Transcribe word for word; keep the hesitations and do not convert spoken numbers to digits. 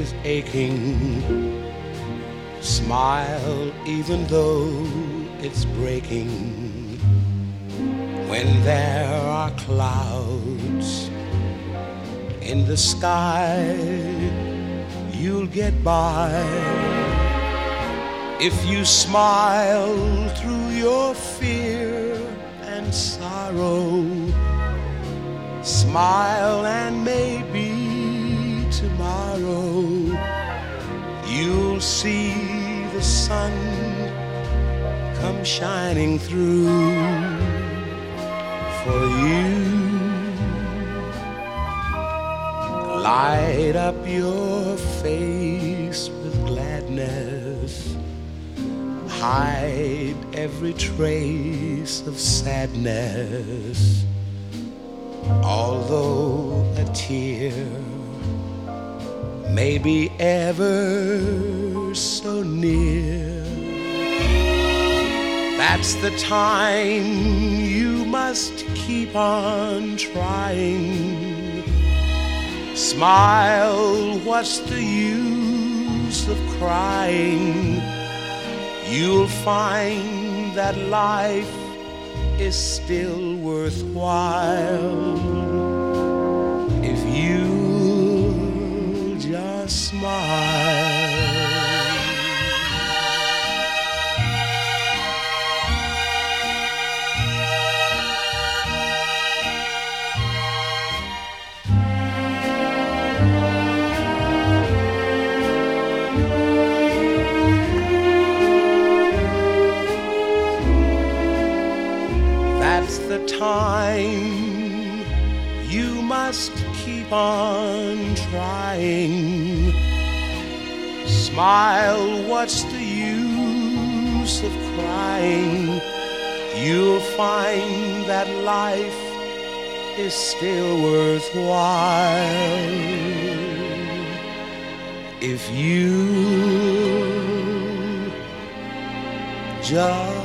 is aching. Smile even though it's breaking. When there are clouds in the sky, you'll get by if you smile through your fear and sorrow. Smile and maybe tomorrow you'll see the sun come shining through for you. Light up your face with gladness. Hide every trace of sadness. Although a tear may be ever so near, that's the time you must keep on trying. Smile, what's the use of crying? You'll find that life is still worthwhile if you just smile. That's the time you must keep on trying. Smile, what's the use of crying? You'll find that life is still worthwhile if you just